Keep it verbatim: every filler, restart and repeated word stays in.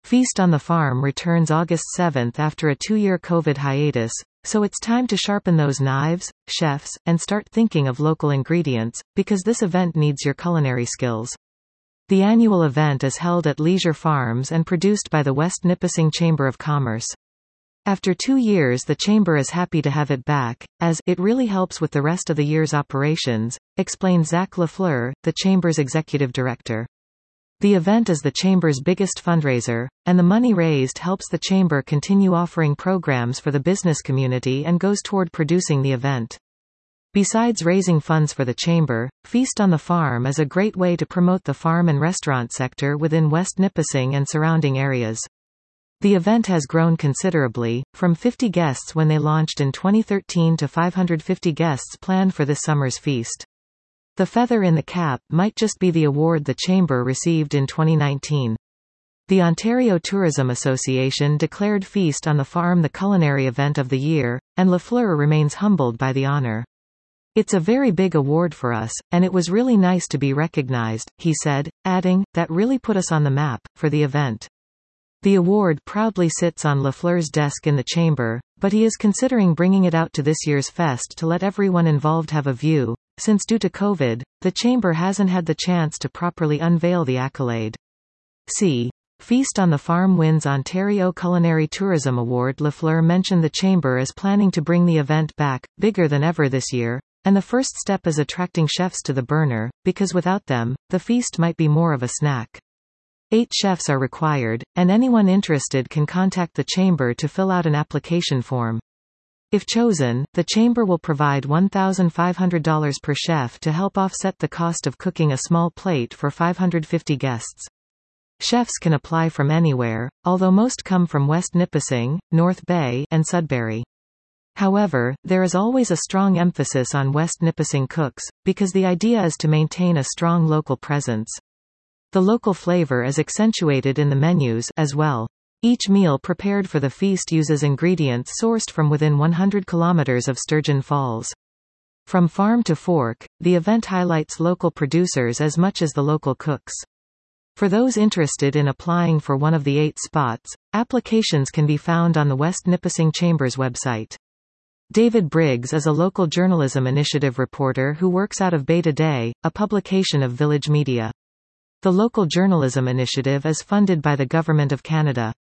Feast on the Farm returns August seventh after a two-year COVID hiatus, so it's time to sharpen those knives, chefs, and start thinking of local ingredients, because this event needs your culinary skills. The annual event is held at Leisure Farms and produced by the West Nipissing Chamber of Commerce. After two years, the Chamber is happy to have it back, as it really helps with the rest of the year's operations, explains Zach Lafleur, the Chamber's executive director. The event is the Chamber's biggest fundraiser, and the money raised helps the Chamber continue offering programs for the business community and goes toward producing the event. Besides raising funds for the Chamber, Feast on the Farm is a great way to promote the farm and restaurant sector within West Nipissing and surrounding areas. The event has grown considerably, from fifty guests when they launched in twenty thirteen to five hundred fifty guests planned for this summer's feast. The feather in the cap might just be the award the Chamber received in twenty nineteen. The Ontario Tourism Association declared Feast on the Farm the culinary event of the year, and Lafleur remains humbled by the honor. "It's a very big award for us, and it was really nice to be recognized," he said, adding, "that really put us on the map for the event." The award proudly sits on Lafleur's desk in the Chamber, but he is considering bringing it out to this year's fest to let everyone involved have a view, since due to COVID, the Chamber hasn't had the chance to properly unveil the accolade. See. Feast on the Farm wins Ontario Culinary Tourism Award. Lafleur mentioned the Chamber is planning to bring the event back, bigger than ever this year, and the first step is attracting chefs to the burner, because without them, the feast might be more of a snack. Eight chefs are required, and anyone interested can contact the Chamber to fill out an application form. If chosen, the Chamber will provide one thousand five hundred dollars per chef to help offset the cost of cooking a small plate for five hundred fifty guests. Chefs can apply from anywhere, although most come from West Nipissing, North Bay, and Sudbury. However, there is always a strong emphasis on West Nipissing cooks, because the idea is to maintain a strong local presence. The local flavor is accentuated in the menus as well. Each meal prepared for the feast uses ingredients sourced from within one hundred kilometers of Sturgeon Falls. From farm to fork, the event highlights local producers as much as the local cooks. For those interested in applying for one of the eight spots, applications can be found on the West Nipissing Chamber's website. David Briggs is a local journalism initiative reporter who works out of Beta Day, a publication of Village Media. The local journalism initiative is funded by the Government of Canada.